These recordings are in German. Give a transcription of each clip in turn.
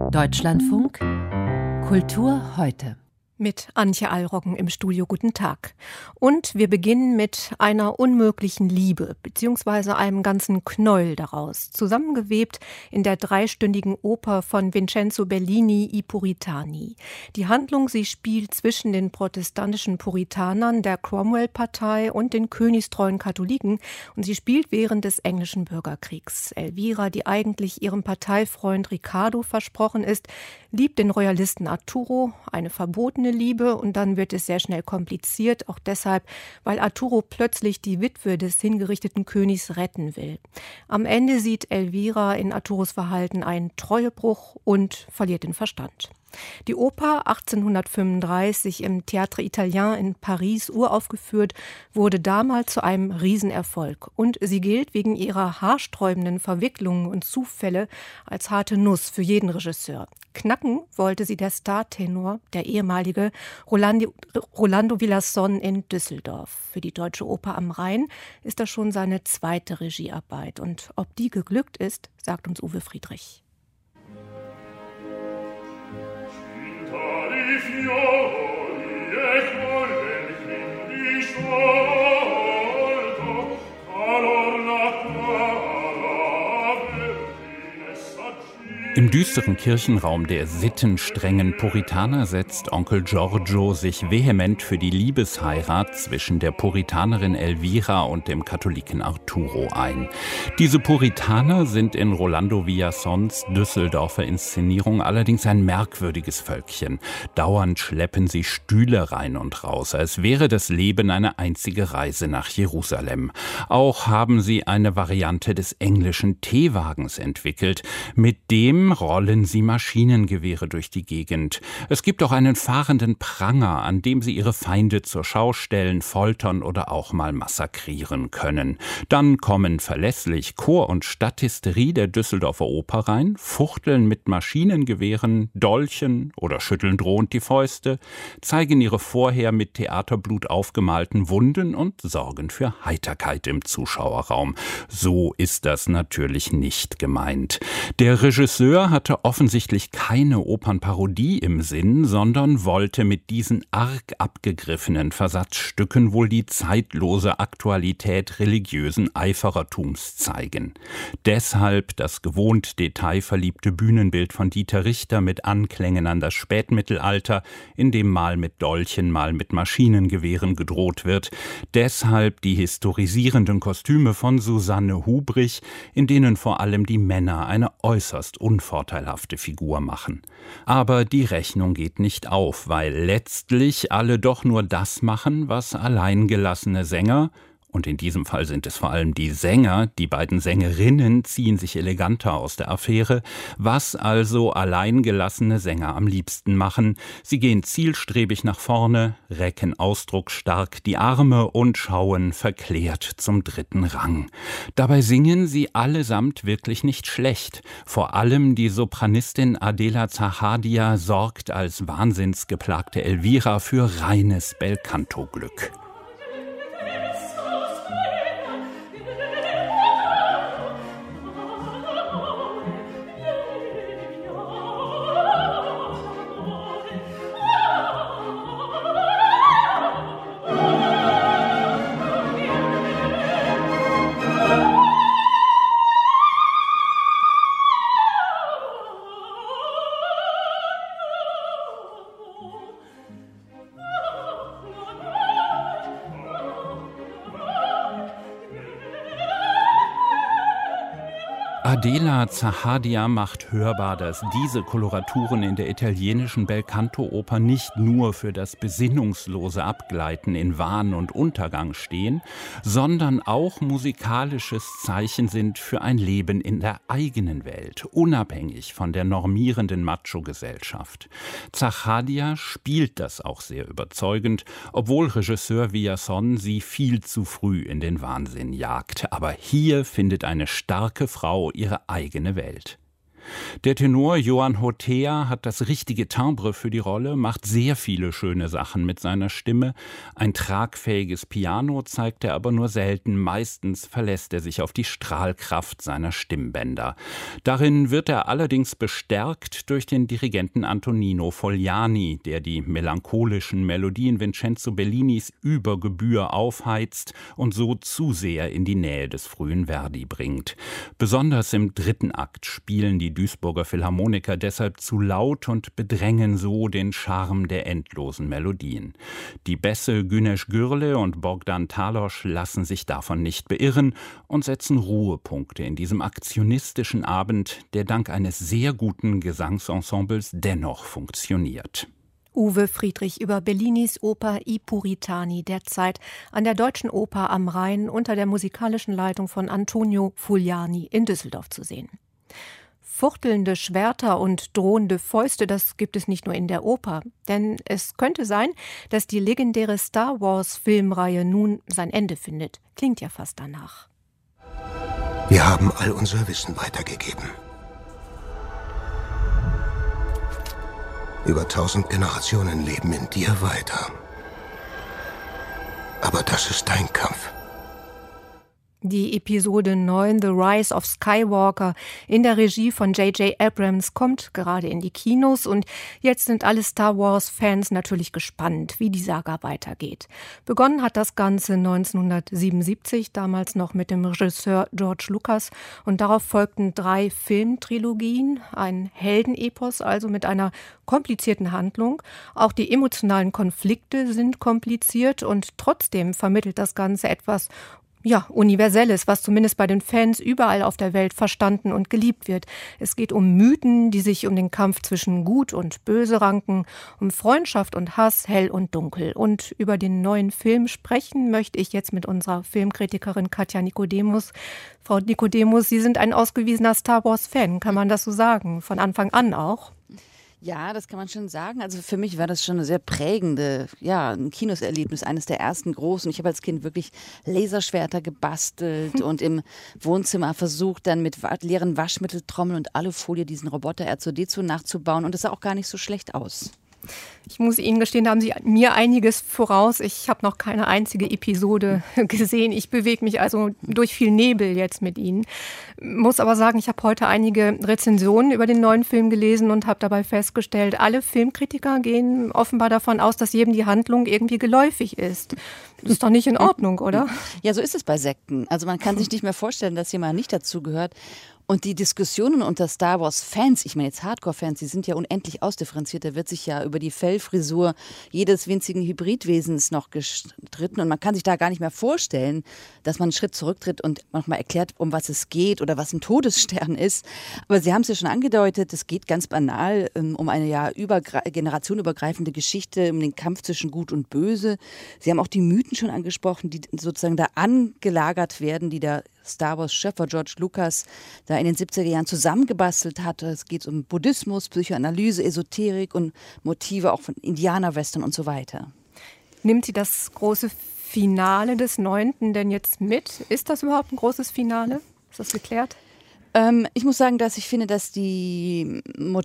Deutschlandfunk Kultur heute. Mit Antje Allroggen im Studio. Guten Tag. Und wir beginnen mit einer unmöglichen Liebe, beziehungsweise einem ganzen Knäuel daraus, zusammengewebt in der dreistündigen Oper von Vincenzo Bellini, I Puritani. Die Handlung, sie spielt zwischen den protestantischen Puritanern der Cromwell-Partei und den königstreuen Katholiken und sie spielt während des englischen Bürgerkriegs. Elvira, die eigentlich ihrem Parteifreund Riccardo versprochen ist, liebt den Royalisten Arturo, eine verbotene Liebe, und dann wird es sehr schnell kompliziert, auch deshalb, weil Arturo plötzlich die Witwe des hingerichteten Königs retten will. Am Ende sieht Elvira in Arturos Verhalten einen Treuebruch und verliert den Verstand. Die Oper, 1835 im Théâtre Italien in Paris uraufgeführt, wurde damals zu einem Riesenerfolg. Und sie gilt wegen ihrer haarsträubenden Verwicklungen und Zufälle als harte Nuss für jeden Regisseur. Knacken wollte sie der Startenor, der ehemalige Rolando Villazón in Düsseldorf. Für die Deutsche Oper am Rhein ist das schon seine zweite Regiearbeit. Und ob die geglückt ist, sagt uns Uwe Friedrich. I fiori e collen quindi sciolto, calor la vergine saggina. Im düsteren Kirchenraum der sittenstrengen Puritaner setzt Onkel Giorgio sich vehement für die Liebesheirat zwischen der Puritanerin Elvira und dem Katholiken Arturo ein. Diese Puritaner sind in Rolando Villazons Düsseldorfer Inszenierung allerdings ein merkwürdiges Völkchen. Dauernd schleppen sie Stühle rein und raus, als wäre das Leben eine einzige Reise nach Jerusalem. Auch haben sie eine Variante des englischen Teewagens entwickelt. Mit dem rollen sie Maschinengewehre durch die Gegend. Es gibt auch einen fahrenden Pranger, an dem sie ihre Feinde zur Schau stellen, foltern oder auch mal massakrieren können. Dann kommen verlässlich Chor und Stadthysterie der Düsseldorfer Oper rein, fuchteln mit Maschinengewehren, Dolchen oder schütteln drohend die Fäuste, zeigen ihre vorher mit Theaterblut aufgemalten Wunden und sorgen für Heiterkeit im Zuschauerraum. So ist das natürlich nicht gemeint. Der Regisseur hatte offensichtlich keine Opernparodie im Sinn, sondern wollte mit diesen arg abgegriffenen Versatzstücken wohl die zeitlose Aktualität religiösen Eiferertums zeigen. Deshalb das gewohnt detailverliebte Bühnenbild von Dieter Richter mit Anklängen an das Spätmittelalter, in dem mal mit Dolchen, mal mit Maschinengewehren gedroht wird. Deshalb die historisierenden Kostüme von Susanne Hubrich, in denen vor allem die Männer eine äußerst unvorteilhafte Figur machen. Aber die Rechnung geht nicht auf, weil letztlich alle doch nur das machen, was alleingelassene Sänger, und in diesem Fall sind es vor allem die Sänger, die beiden Sängerinnen ziehen sich eleganter aus der Affäre, was also alleingelassene Sänger am liebsten machen. Sie gehen zielstrebig nach vorne, recken ausdrucksstark die Arme und schauen verklärt zum dritten Rang. Dabei singen sie allesamt wirklich nicht schlecht. Vor allem die Sopranistin Adela Zahadia sorgt als wahnsinnsgeplagte Elvira für reines Belcanto-Glück. Adela Zahadia macht hörbar, dass diese Koloraturen in der italienischen Belcanto-Oper nicht nur für das besinnungslose Abgleiten in Wahn und Untergang stehen, sondern auch musikalisches Zeichen sind für ein Leben in der eigenen Welt, unabhängig von der normierenden Macho-Gesellschaft. Zahadia spielt das auch sehr überzeugend, obwohl Regisseur Villazón sie viel zu früh in den Wahnsinn jagt. Aber hier findet eine starke Frau ihre eigene Welt. Der Tenor Johann Hotea hat das richtige Timbre für die Rolle, macht sehr viele schöne Sachen mit seiner Stimme. Ein tragfähiges Piano zeigt er aber nur selten. Meistens verlässt er sich auf die Strahlkraft seiner Stimmbänder. Darin wird er allerdings bestärkt durch den Dirigenten Antonino Fogliani, der die melancholischen Melodien Vincenzo Bellinis über Gebühr aufheizt und so zu sehr in die Nähe des frühen Verdi bringt. Besonders im dritten Akt spielen die Duisburger Philharmoniker deshalb zu laut und bedrängen so den Charme der endlosen Melodien. Die Bässe Güneş Gürle und Bogdan Talosch lassen sich davon nicht beirren und setzen Ruhepunkte in diesem aktionistischen Abend, der dank eines sehr guten Gesangsensembles dennoch funktioniert. Uwe Friedrich über Bellinis Oper I Puritani, derzeit an der Deutschen Oper am Rhein unter der musikalischen Leitung von Antonio Fogliani in Düsseldorf zu sehen. Fuchtelnde Schwerter und drohende Fäuste, das gibt es nicht nur in der Oper. Denn es könnte sein, dass die legendäre Star-Wars-Filmreihe nun sein Ende findet. Klingt ja fast danach. Wir haben all unser Wissen weitergegeben. Über 1000 Generationen leben in dir weiter. Aber das ist dein Kampf. Die Episode 9, The Rise of Skywalker, in der Regie von J.J. Abrams, kommt gerade in die Kinos und jetzt sind alle Star-Wars-Fans natürlich gespannt, wie die Saga weitergeht. Begonnen hat das Ganze 1977, damals noch mit dem Regisseur George Lucas, und darauf folgten 3 Filmtrilogien, ein Heldenepos, also mit einer komplizierten Handlung. Auch die emotionalen Konflikte sind kompliziert und trotzdem vermittelt das Ganze etwas Universelles, was zumindest bei den Fans überall auf der Welt verstanden und geliebt wird. Es geht um Mythen, die sich um den Kampf zwischen Gut und Böse ranken, um Freundschaft und Hass, hell und dunkel. Und über den neuen Film sprechen möchte ich jetzt mit unserer Filmkritikerin Katja Nicodemus. Frau Nicodemus, Sie sind ein ausgewiesener Star-Wars-Fan, kann man das so sagen? Von Anfang an auch? Ja, das kann man schon sagen. Also für mich war das schon eine sehr prägende, ein Kinoserlebnis, eines der ersten großen. Ich habe als Kind wirklich Laserschwerter gebastelt und im Wohnzimmer versucht, dann mit leeren Waschmitteltrommeln und Alufolie diesen Roboter R2D2 nachzubauen. Und das sah auch gar nicht so schlecht aus. Ich muss Ihnen gestehen, da haben Sie mir einiges voraus. Ich habe noch keine einzige Episode gesehen. Ich bewege mich also durch viel Nebel jetzt mit Ihnen. Muss aber sagen, ich habe heute einige Rezensionen über den neuen Film gelesen und habe dabei festgestellt, alle Filmkritiker gehen offenbar davon aus, dass jedem die Handlung irgendwie geläufig ist. Das ist doch nicht in Ordnung, oder? Ja, so ist es bei Sekten. Also man kann sich nicht mehr vorstellen, dass jemand nicht dazugehört. Und die Diskussionen unter Star Wars-Fans, ich meine jetzt Hardcore-Fans, die sind ja unendlich ausdifferenziert. Da wird sich ja über die Fellfrisur jedes winzigen Hybridwesens noch gestritten. Und man kann sich da gar nicht mehr vorstellen, dass man einen Schritt zurücktritt und manchmal erklärt, um was es geht oder was ein Todesstern ist. Aber Sie haben es ja schon angedeutet, es geht ganz banal um eine generationenübergreifende Geschichte, um den Kampf zwischen Gut und Böse. Sie haben auch die Mythen schon angesprochen, die sozusagen da angelagert werden, die der Star Wars-Schöpfer George Lucas da in den 70er Jahren zusammengebastelt hatte. Es geht um Buddhismus, Psychoanalyse, Esoterik und Motive auch von Indianerwestern und so weiter. Nimmt sie das große Finale des 9. denn jetzt mit? Ist das überhaupt ein großes Finale? Ist das geklärt? Ich muss sagen, dass ich finde, dass die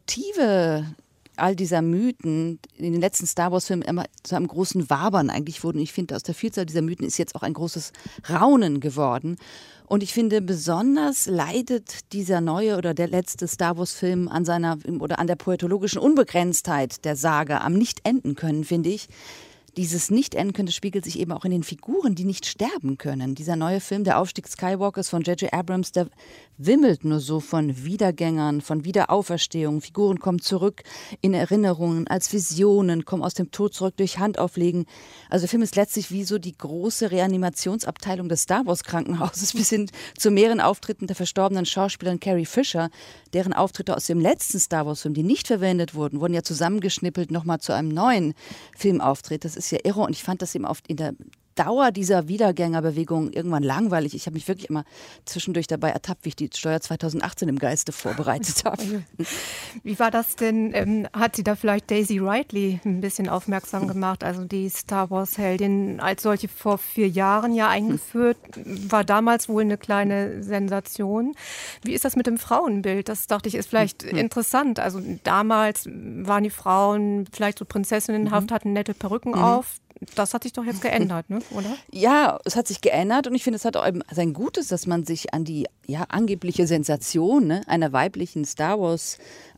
Motive all dieser Mythen in den letzten Star-Wars-Filmen immer zu einem großen Wabern eigentlich wurden. Ich finde, aus der Vielzahl dieser Mythen ist jetzt auch ein großes Raunen geworden. Und ich finde, besonders leidet dieser neue oder der letzte Star-Wars-Film an der poetologischen Unbegrenztheit der Saga, am Nicht-Enden können, finde ich. Dieses Nicht-Enden können, das spiegelt sich eben auch in den Figuren, die nicht sterben können. Dieser neue Film, der Aufstieg Skywalkers von J.J. Abrams, der wimmelt nur so von Wiedergängern, von Wiederauferstehung. Figuren kommen zurück in Erinnerungen, als Visionen, kommen aus dem Tod zurück durch Handauflegen. Also der Film ist letztlich wie so die große Reanimationsabteilung des Star Wars Krankenhauses bis hin zu mehreren Auftritten der verstorbenen Schauspielerin Carrie Fisher. Deren Auftritte aus dem letzten Star Wars Film, die nicht verwendet wurden ja zusammengeschnippelt nochmal zu einem neuen Filmauftritt. Das ist ja irre und ich fand das eben oft in der Dauer dieser Wiedergängerbewegung irgendwann langweilig. Ich habe mich wirklich immer zwischendurch dabei ertappt, wie ich die Steuer 2018 im Geiste vorbereitet habe. Wie war das denn? Hat sie da vielleicht Daisy Ridley ein bisschen aufmerksam gemacht? Also die Star Wars-Heldin als solche vor 4 Jahren ja eingeführt, war damals wohl eine kleine Sensation. Wie ist das mit dem Frauenbild? Das dachte ich, ist vielleicht interessant. Also damals waren die Frauen vielleicht so prinzessinnenhaft, hatten nette Perücken auf. Das hat sich doch jetzt geändert, ne? Oder? Ja, es hat sich geändert und ich finde, es hat auch sein Gutes, dass man sich an die angebliche Sensation, ne, eines weiblichen Star Wars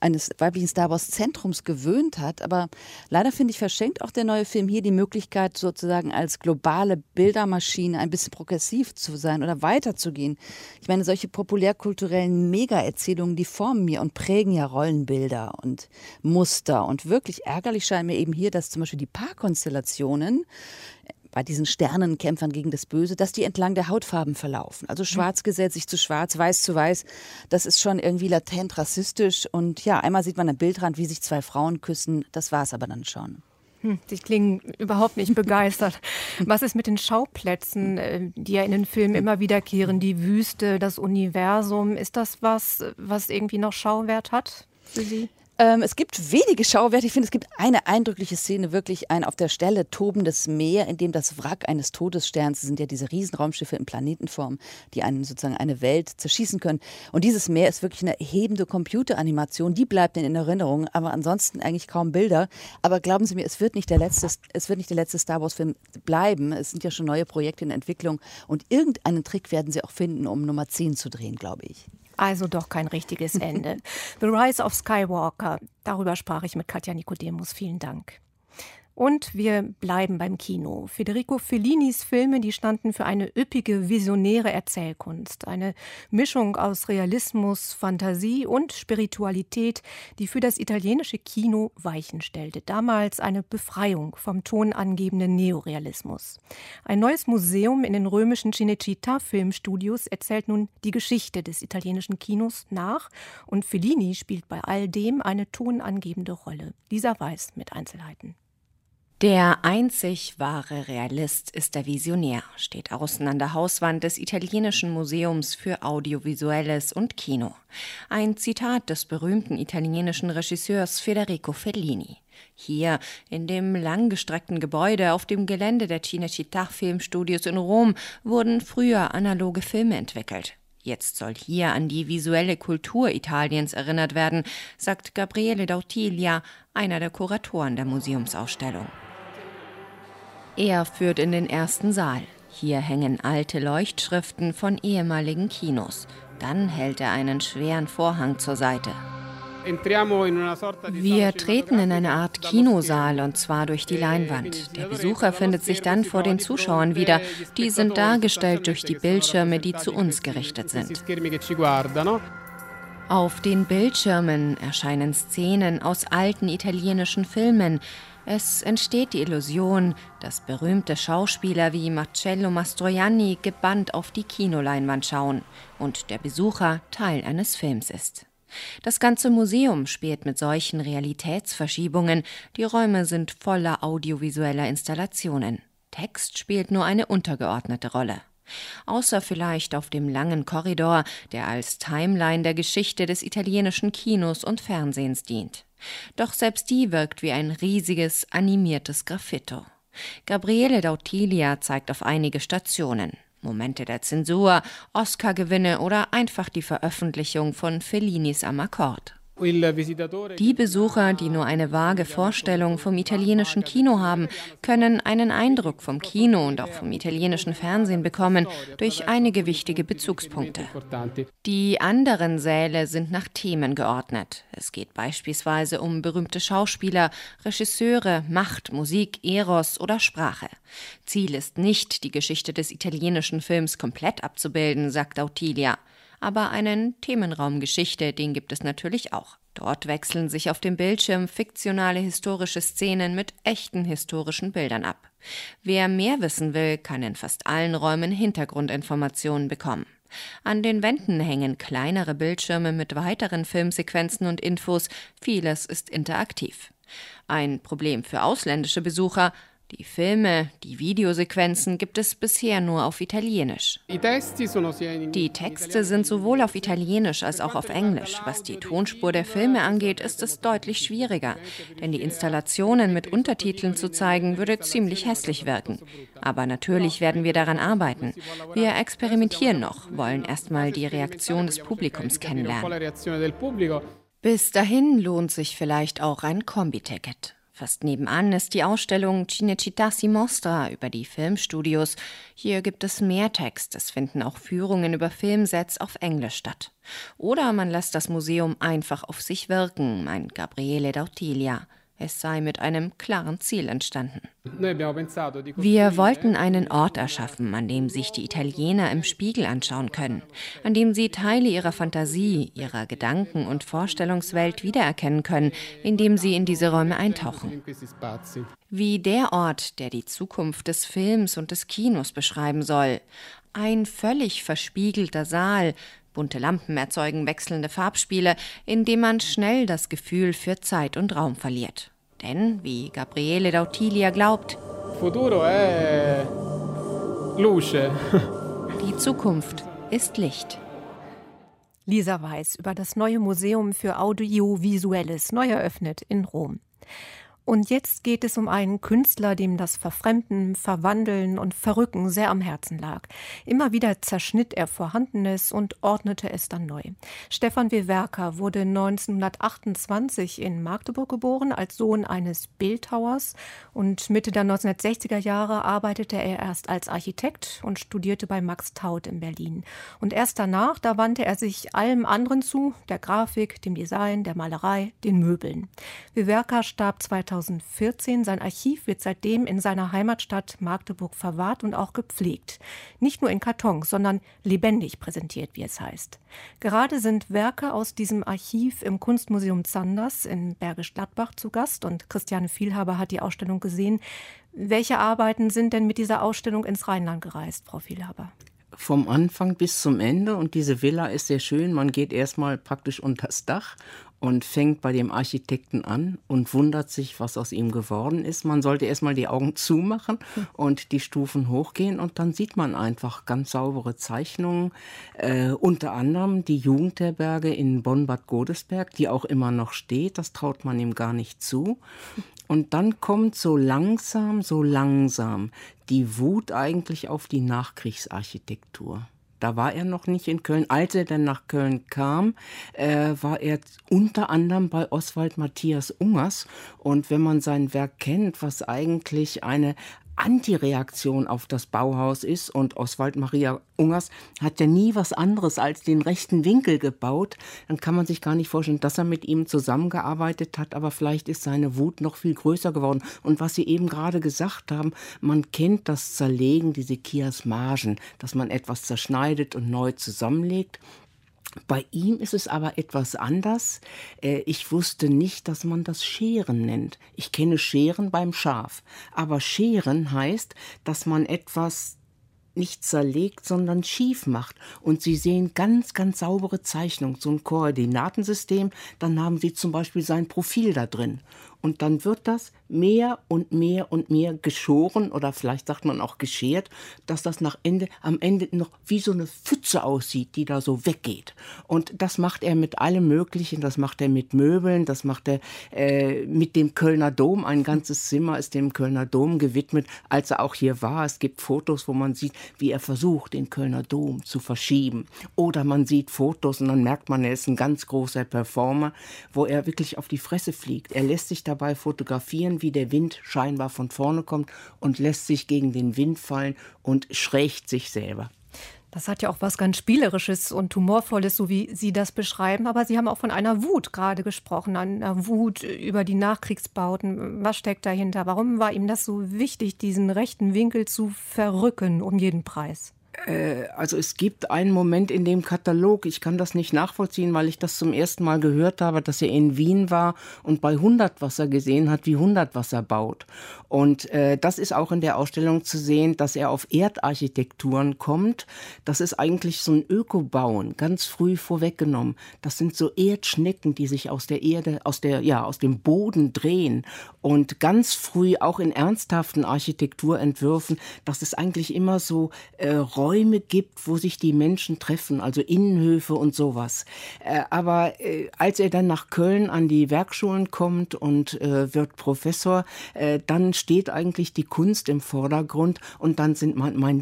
Zentrums gewöhnt hat. Aber leider, finde ich, verschenkt auch der neue Film hier die Möglichkeit, sozusagen als globale Bildermaschine ein bisschen progressiv zu sein oder weiterzugehen. Ich meine, solche populärkulturellen Mega-Erzählungen, die formen mir und prägen ja Rollenbilder und Muster. Und wirklich ärgerlich scheint mir eben hier, dass zum Beispiel die Paarkonstellationen bei diesen Sternenkämpfern gegen das Böse, dass die entlang der Hautfarben verlaufen. Also schwarz gesellt sich zu schwarz, weiß zu weiß. Das ist schon irgendwie latent rassistisch. Und ja, einmal sieht man am Bildrand, wie sich 2 Frauen küssen. Das war es aber dann schon. Sie klingen überhaupt nicht begeistert. Was ist mit den Schauplätzen, die ja in den Filmen immer wiederkehren? Die Wüste, das Universum. Ist das was irgendwie noch Schauwert hat für Sie? Es gibt wenige Schauwerte. Ich finde, es gibt eine eindrückliche Szene, wirklich ein auf der Stelle tobendes Meer, in dem das Wrack eines Todessterns, das sind ja diese Riesenraumschiffe in Planetenform, die sozusagen eine Welt zerschießen können. Und dieses Meer ist wirklich eine erhebende Computeranimation, die bleibt in Erinnerung, aber ansonsten eigentlich kaum Bilder. Aber glauben Sie mir, es wird nicht der letzte Star Wars-Film bleiben. Es sind ja schon neue Projekte in Entwicklung und irgendeinen Trick werden sie auch finden, um Nummer 10 zu drehen, glaube ich. Also doch kein richtiges Ende. The Rise of Skywalker, darüber sprach ich mit Katja Nikodemus. Vielen Dank. Und wir bleiben beim Kino. Federico Fellinis Filme, die standen für eine üppige, visionäre Erzählkunst. Eine Mischung aus Realismus, Fantasie und Spiritualität, die für das italienische Kino Weichen stellte. Damals eine Befreiung vom tonangebenden Neorealismus. Ein neues Museum in den römischen Cinecittà-Filmstudios erzählt nun die Geschichte des italienischen Kinos nach. Und Fellini spielt bei all dem eine tonangebende Rolle. Lisa Weiß mit Einzelheiten. Der einzig wahre Realist ist der Visionär, steht außen an der Hauswand des Italienischen Museums für Audiovisuelles und Kino. Ein Zitat des berühmten italienischen Regisseurs Federico Fellini. Hier, in dem langgestreckten Gebäude auf dem Gelände der Cinecittà-Filmstudios in Rom, wurden früher analoge Filme entwickelt. Jetzt soll hier an die visuelle Kultur Italiens erinnert werden, sagt Gabriele Dautiglia, einer der Kuratoren der Museumsausstellung. Er führt in den ersten Saal. Hier hängen alte Leuchtschriften von ehemaligen Kinos. Dann hält er einen schweren Vorhang zur Seite. Wir treten in eine Art Kinosaal, und zwar durch die Leinwand. Der Besucher findet sich dann vor den Zuschauern wieder. Die sind dargestellt durch die Bildschirme, die zu uns gerichtet sind. Auf den Bildschirmen erscheinen Szenen aus alten italienischen Filmen. Es entsteht die Illusion, dass berühmte Schauspieler wie Marcello Mastroianni gebannt auf die Kinoleinwand schauen und der Besucher Teil eines Films ist. Das ganze Museum spielt mit solchen Realitätsverschiebungen. Die Räume sind voller audiovisueller Installationen. Text spielt nur eine untergeordnete Rolle. Außer vielleicht auf dem langen Korridor, der als Timeline der Geschichte des italienischen Kinos und Fernsehens dient. Doch selbst die wirkt wie ein riesiges, animiertes Graffito. Gabriele Dautiglia zeigt auf einige Stationen. Momente der Zensur, Oscar-Gewinne oder einfach die Veröffentlichung von Fellinis am Akkord. Die Besucher, die nur eine vage Vorstellung vom italienischen Kino haben, können einen Eindruck vom Kino und auch vom italienischen Fernsehen bekommen durch einige wichtige Bezugspunkte. Die anderen Säle sind nach Themen geordnet. Es geht beispielsweise um berühmte Schauspieler, Regisseure, Macht, Musik, Eros oder Sprache. Ziel ist nicht, die Geschichte des italienischen Films komplett abzubilden, sagt Dautiglia. Aber einen Themenraum Geschichte, den gibt es natürlich auch. Dort wechseln sich auf dem Bildschirm fiktionale historische Szenen mit echten historischen Bildern ab. Wer mehr wissen will, kann in fast allen Räumen Hintergrundinformationen bekommen. An den Wänden hängen kleinere Bildschirme mit weiteren Filmsequenzen und Infos. Vieles ist interaktiv. Ein Problem für ausländische Besucher: Die Filme, die Videosequenzen gibt es bisher nur auf Italienisch. Die Texte sind sowohl auf Italienisch als auch auf Englisch. Was die Tonspur der Filme angeht, ist es deutlich schwieriger. Denn die Installationen mit Untertiteln zu zeigen, würde ziemlich hässlich wirken. Aber natürlich werden wir daran arbeiten. Wir experimentieren noch, wollen erstmal die Reaktion des Publikums kennenlernen. Bis dahin lohnt sich vielleicht auch ein Kombiticket. Fast nebenan ist die Ausstellung Cinecittà si mostra über die Filmstudios. Hier gibt es mehr Text. Es finden auch Führungen über Filmsets auf Englisch statt. Oder man lässt das Museum einfach auf sich wirken, meint Gabriele Dautilia. Es sei mit einem klaren Ziel entstanden. Wir wollten einen Ort erschaffen, an dem sich die Italiener im Spiegel anschauen können, an dem sie Teile ihrer Fantasie, ihrer Gedanken- und Vorstellungswelt wiedererkennen können, indem sie in diese Räume eintauchen. Wie der Ort, der die Zukunft des Films und des Kinos beschreiben soll. Ein völlig verspiegelter Saal. Bunte Lampen erzeugen wechselnde Farbspiele, in dem man schnell das Gefühl für Zeit und Raum verliert. Denn, wie Gabriele Dautilia glaubt, die Zukunft ist Licht. Lisa Weiß über das neue Museum für Audiovisuelles, neu eröffnet in Rom. Und jetzt geht es um einen Künstler, dem das Verfremden, Verwandeln und Verrücken sehr am Herzen lag. Immer wieder zerschnitt er Vorhandenes und ordnete es dann neu. Stefan Wewerka wurde 1928 in Magdeburg geboren, als Sohn eines Bildhauers. Und Mitte der 1960er Jahre arbeitete er erst als Architekt und studierte bei Max Taut in Berlin. Und erst danach, da wandte er sich allem anderen zu, der Grafik, dem Design, der Malerei, den Möbeln. Wewerka starb 2014. Sein Archiv wird seitdem in seiner Heimatstadt Magdeburg verwahrt und auch gepflegt. Nicht nur in Kartons, sondern lebendig präsentiert, wie es heißt. Gerade sind Werke aus diesem Archiv im Kunstmuseum Zanders in Bergisch Gladbach zu Gast und Christiane Vielhaber hat die Ausstellung gesehen. Welche Arbeiten sind denn mit dieser Ausstellung ins Rheinland gereist, Frau Vielhaber? Vom Anfang bis zum Ende, und diese Villa ist sehr schön. Man geht erstmal praktisch unters Dach und fängt bei dem Architekten an und wundert sich, was aus ihm geworden ist. Man sollte erstmal die Augen zumachen und die Stufen hochgehen und dann sieht man einfach ganz saubere Zeichnungen. Unter anderem die Jugendherberge in Bonn-Bad Godesberg, die auch immer noch steht. Das traut man ihm gar nicht zu. Und dann kommt so langsam die Wut eigentlich auf die Nachkriegsarchitektur. Da war er noch nicht in Köln. Als er dann nach Köln kam, war er unter anderem bei Oswald Matthias Ungers. Und wenn man sein Werk kennt, was eigentlich eine Antireaktion auf das Bauhaus ist, und Oswald Maria Ungers hat ja nie was anderes als den rechten Winkel gebaut, dann kann man sich gar nicht vorstellen, dass er mit ihm zusammengearbeitet hat, aber vielleicht ist seine Wut noch viel größer geworden. Und was Sie eben gerade gesagt haben, man kennt das Zerlegen, diese Chiasmagen, dass man etwas zerschneidet und neu zusammenlegt. Bei ihm ist es aber etwas anders. Ich wusste nicht, dass man das Scheren nennt. Ich kenne Scheren beim Schaf. Aber Scheren heißt, dass man etwas nicht zerlegt, sondern schief macht. Und Sie sehen ganz, ganz saubere Zeichnungen, so ein Koordinatensystem. Dann haben Sie zum Beispiel sein Profil da drin. Und dann wird das mehr und mehr und mehr geschoren oder vielleicht sagt man auch geschert, dass das am Ende noch wie so eine Pfütze aussieht, die da so weggeht. Und das macht er mit allem Möglichen, das macht er mit Möbeln, das macht er mit dem Kölner Dom. Ein ganzes Zimmer ist dem Kölner Dom gewidmet, als er auch hier war. Es gibt Fotos, wo man sieht, wie er versucht, den Kölner Dom zu verschieben. Oder man sieht Fotos und dann merkt man, er ist ein ganz großer Performer, wo er wirklich auf die Fresse fliegt. Er lässt sich dabei fotografieren, wie der Wind scheinbar von vorne kommt und lässt sich gegen den Wind fallen und schrägt sich selber. Das hat ja auch was ganz Spielerisches und Humorvolles, so wie Sie das beschreiben. Aber Sie haben auch von einer Wut gerade gesprochen, einer Wut über die Nachkriegsbauten. Was steckt dahinter? Warum war ihm das so wichtig, diesen rechten Winkel zu verrücken um jeden Preis? Also es gibt einen Moment in dem Katalog, ich kann das nicht nachvollziehen, weil ich das zum ersten Mal gehört habe, dass er in Wien war und bei Hundertwasser gesehen hat, wie Hundertwasser baut. Und das ist auch in der Ausstellung zu sehen, dass er auf Erdarchitekturen kommt. Das ist eigentlich so ein Ökobauen, ganz früh vorweggenommen. Das sind so Erdschnecken, die sich aus der Erde, aus dem Boden drehen. Und ganz früh auch in ernsthaften Architekturentwürfen, dass es eigentlich immer so Räume gibt, wo sich die Menschen treffen, also Innenhöfe und sowas. Aber als er dann nach Köln an die Werkschulen kommt und wird Professor, dann steht eigentlich die Kunst im Vordergrund und dann sind mein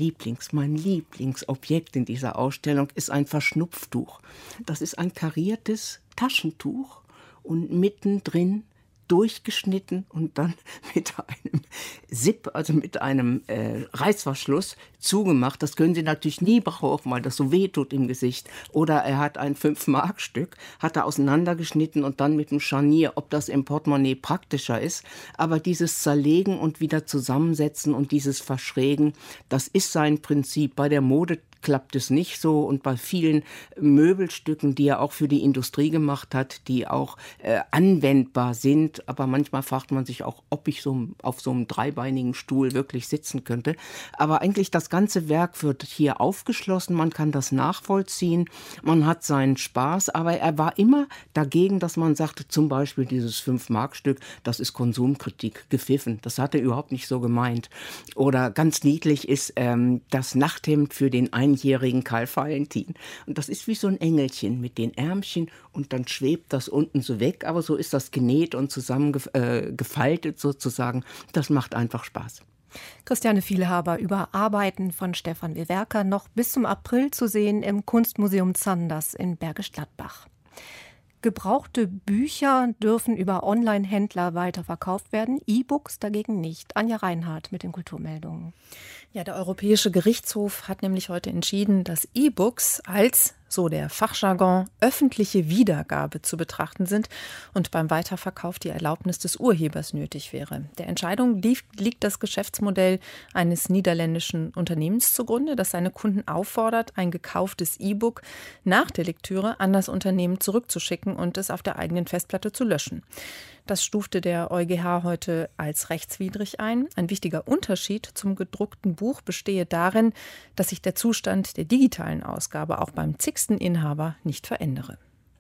Lieblingsobjekt in dieser Ausstellung ist ein Verschnupftuch. Das ist ein kariertes Taschentuch und mittendrin durchgeschnitten und dann mit einem Zip, also mit einem Reißverschluss zugemacht. Das können Sie natürlich nie brauchen, weil das so weh tut im Gesicht. Oder er hat ein 5-Mark-Stück, hat er auseinandergeschnitten und dann mit einem Scharnier, ob das im Portemonnaie praktischer ist. Aber dieses Zerlegen und wieder zusammensetzen und dieses Verschrägen, das ist sein Prinzip. Bei der Mode klappt es nicht so und bei vielen Möbelstücken, die er auch für die Industrie gemacht hat, die auch anwendbar sind, aber manchmal fragt man sich auch, ob ich auf so einem dreibeinigen Stuhl wirklich sitzen könnte. Aber eigentlich das ganze Werk wird hier aufgeschlossen, man kann das nachvollziehen, man hat seinen Spaß, aber er war immer dagegen, dass man sagte, zum Beispiel dieses 5-Mark-Stück, das ist Konsumkritik, gepfiffen. Das hat er überhaupt nicht so gemeint. Oder ganz niedlich ist das Nachthemd für den einjährigen Karl Valentin. Und das ist wie so ein Engelchen mit den Ärmchen und dann schwebt das unten so weg, aber so ist das genäht und zusammengefaltet sozusagen. Das macht einfach Spaß. Christiane Vielhaber über Arbeiten von Stefan Wewerka, noch bis zum April zu sehen im Kunstmuseum Zanders in Bergisch Gladbach. Gebrauchte Bücher dürfen über Online-Händler weiterverkauft werden, E-Books dagegen nicht. Anja Reinhardt mit den Kulturmeldungen. Ja, der Europäische Gerichtshof hat nämlich heute entschieden, dass E-Books als, so der Fachjargon, öffentliche Wiedergabe zu betrachten sind und beim Weiterverkauf die Erlaubnis des Urhebers nötig wäre. Der Entscheidung liegt das Geschäftsmodell eines niederländischen Unternehmens zugrunde, das seine Kunden auffordert, ein gekauftes E-Book nach der Lektüre an das Unternehmen zurückzuschicken und es auf der eigenen Festplatte zu löschen. Das stufte der EuGH heute als rechtswidrig ein. Ein wichtiger Unterschied zum gedruckten Buch bestehe darin, dass sich der Zustand der digitalen Ausgabe auch beim zigsten Inhaber nicht verändere.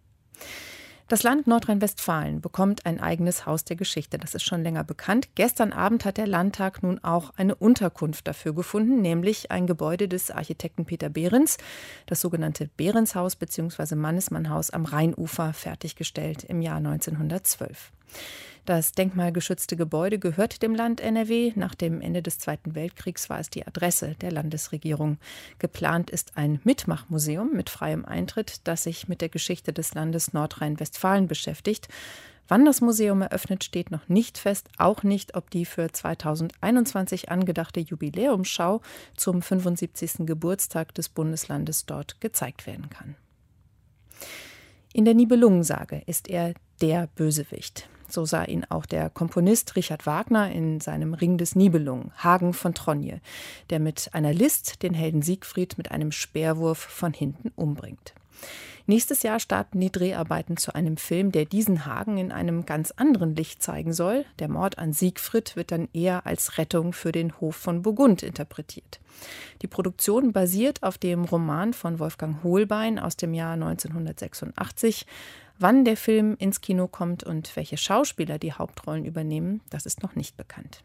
Das Land Nordrhein-Westfalen bekommt ein eigenes Haus der Geschichte. Das ist schon länger bekannt. Gestern Abend hat der Landtag nun auch eine Unterkunft dafür gefunden, nämlich ein Gebäude des Architekten Peter Behrens, das sogenannte Behrenshaus bzw. Mannesmannhaus am Rheinufer, fertiggestellt im Jahr 1912. Das denkmalgeschützte Gebäude gehört dem Land NRW. Nach dem Ende des Zweiten Weltkriegs war es die Adresse der Landesregierung. Geplant ist ein Mitmachmuseum mit freiem Eintritt, das sich mit der Geschichte des Landes Nordrhein-Westfalen beschäftigt. Wann das Museum eröffnet, steht noch nicht fest. Auch nicht, ob die für 2021 angedachte Jubiläumsschau zum 75. Geburtstag des Bundeslandes dort gezeigt werden kann. In der Nibelungensage ist er der Bösewicht. So sah ihn auch der Komponist Richard Wagner in seinem Ring des Nibelungen, Hagen von Tronje, der mit einer List den Helden Siegfried mit einem Speerwurf von hinten umbringt. Nächstes Jahr starten die Dreharbeiten zu einem Film, der diesen Hagen in einem ganz anderen Licht zeigen soll. Der Mord an Siegfried wird dann eher als Rettung für den Hof von Burgund interpretiert. Die Produktion basiert auf dem Roman von Wolfgang Hohlbein aus dem Jahr 1986. Wann der Film ins Kino kommt und welche Schauspieler die Hauptrollen übernehmen, das ist noch nicht bekannt.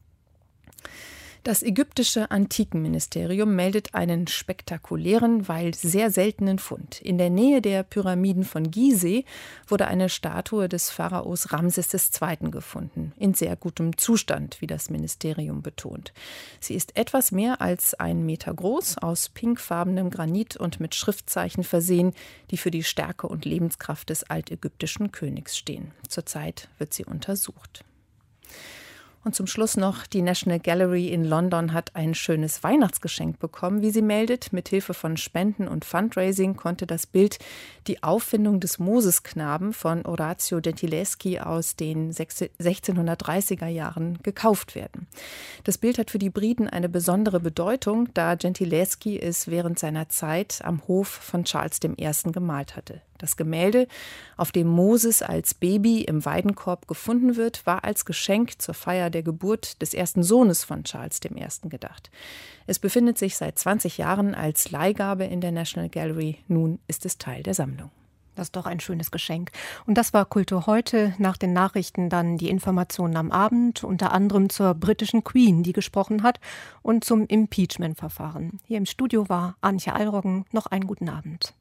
Das ägyptische Antikenministerium meldet einen spektakulären, weil sehr seltenen Fund. In der Nähe der Pyramiden von Gizeh wurde eine Statue des Pharaos Ramses II. Gefunden. In sehr gutem Zustand, wie das Ministerium betont. Sie ist etwas mehr als 1 Meter groß, aus pinkfarbenem Granit und mit Schriftzeichen versehen, die für die Stärke und Lebenskraft des altägyptischen Königs stehen. Zurzeit wird sie untersucht. Und zum Schluss noch, die National Gallery in London hat ein schönes Weihnachtsgeschenk bekommen, wie sie meldet. Mithilfe von Spenden und Fundraising konnte das Bild Die Auffindung des Mosesknaben von Orazio Gentileschi aus den 1630er Jahren gekauft werden. Das Bild hat für die Briten eine besondere Bedeutung, da Gentileschi es während seiner Zeit am Hof von Charles I. gemalt hatte. Das Gemälde, auf dem Moses als Baby im Weidenkorb gefunden wird, war als Geschenk zur Feier der Geburt des ersten Sohnes von Charles I. gedacht. Es befindet sich seit 20 Jahren als Leihgabe in der National Gallery. Nun ist es Teil der Sammlung. Das ist doch ein schönes Geschenk. Und das war Kultur heute. Nach den Nachrichten dann die Informationen am Abend, unter anderem zur britischen Queen, die gesprochen hat, und zum Impeachment-Verfahren. Hier im Studio war Antje Alroggen. Noch einen guten Abend.